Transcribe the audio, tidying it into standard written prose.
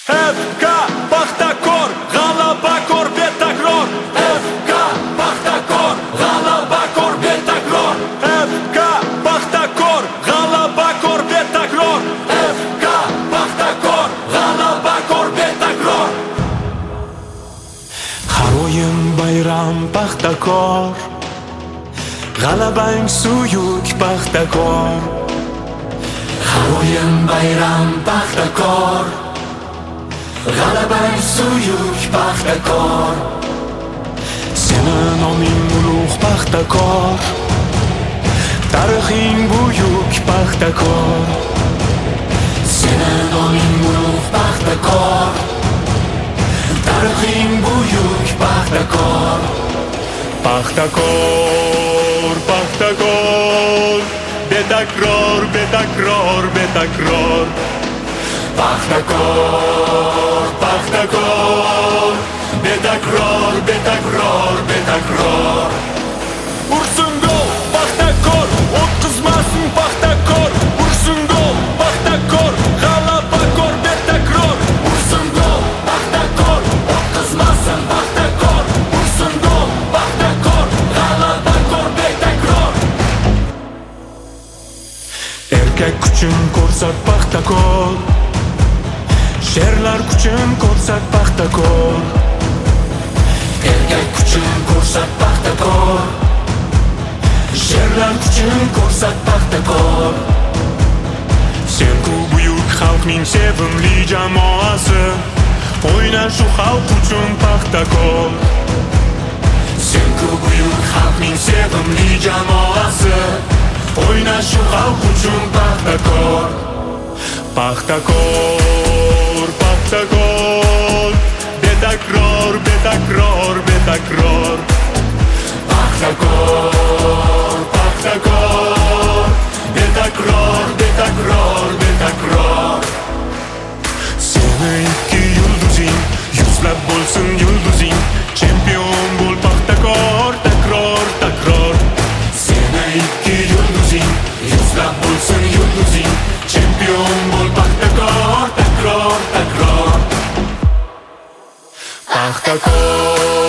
FK Paxtakor g'alaba ko'r betakror. FK Paxtakor g'alaba ko'r betakror. FK Paxtakor g'alaba ko'r betakror. FK Paxtakor g'alaba ko'r betakror. Har o'yin bayram Paxtakor, g'alabang suyuk Paxtakor. Har o'yin bayram Paxtakor, g'alabang suyuk Paxtakor. Seni noming ulug' Paxtakor, tarixing buyuk Paxtakor. Seni noming ulug' Paxtakor, tarixing buyuk Paxtakor. Paxtakor, Paxtakor, betakror, betakror, betakror. Paxtakor, Paxtakor, betakror, betakror, betakror. Ursin gol, Paxtakor, o'tkazmasin Paxtakor. Ursin gol, Paxtakor, g'alaba ko'r betakror. Ursin gol, Paxtakor, o'tkazmasin Paxtakor. Ursin gol, Paxtakor, g'alaba ko'r betakror. Erkak kuchun ko'rsat Paxtakor, sherlar kuchun ko'rsat Paxtakor. Erkak kuchun ko'rsat Paxtakor, sherlar kuchun ko'rsat Paxtakor. Sen-ku buyuk xalqning sevimli jamoasi, o'yna shu xalq uchun Paxtakor. Sen-ku buyuk xalqning sevimli jamoasi, o'yna shu xalq uchun Paxtakor. Paxtakor, Paxtakor, betakror, betakror, betakror. Paxtakor, Paxtakor, betakror, betakror, betakror. Seni ikki yulduzing, yuzlab bo'lsin yulduzing. Chempion bo'l Paxtakor, takror, takror. Seni ikki yulduzing, yuzlab bo'lsin yulduzing. Chempion bo'l Paxtakor, takror, takror. Paxtakor.